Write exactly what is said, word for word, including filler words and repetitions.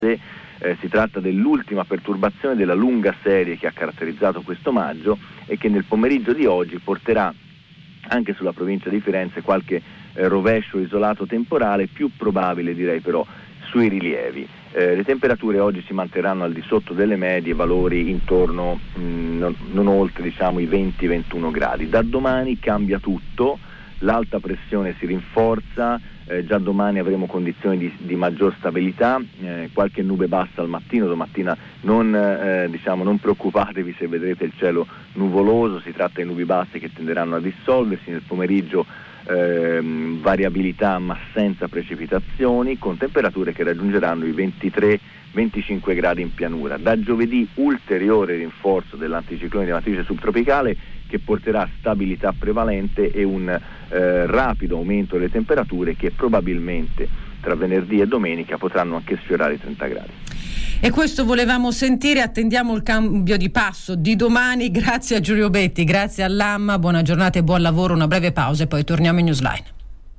Eh, si tratta dell'ultima perturbazione della lunga serie che ha caratterizzato questo maggio e che nel pomeriggio di oggi porterà anche sulla provincia di Firenze qualche eh, rovescio isolato temporale, più probabile direi però sui rilievi. Eh, le temperature oggi si manterranno al di sotto delle medie, valori intorno mh, non, non oltre diciamo i venti ventuno gradi. Da domani cambia tutto, l'alta pressione si rinforza, eh, già domani avremo condizioni di, di maggior stabilità, eh, qualche nube bassa al mattino, domattina non, eh, diciamo, non preoccupatevi se vedrete il cielo nuvoloso, si tratta di nubi basse che tenderanno a dissolversi, nel pomeriggio ehm, variabilità ma senza precipitazioni, con temperature che raggiungeranno i ventitré venticinque gradi in pianura. Da giovedì ulteriore rinforzo dell'anticiclone di matrice subtropicale che porterà stabilità prevalente e un eh, rapido aumento delle temperature che probabilmente tra venerdì e domenica potranno anche sfiorare i trenta gradi. E questo volevamo sentire, attendiamo il cambio di passo di domani. Grazie a Giulio Betti, grazie all'A M, buona giornata e buon lavoro, una breve pausa e poi torniamo in Newsline.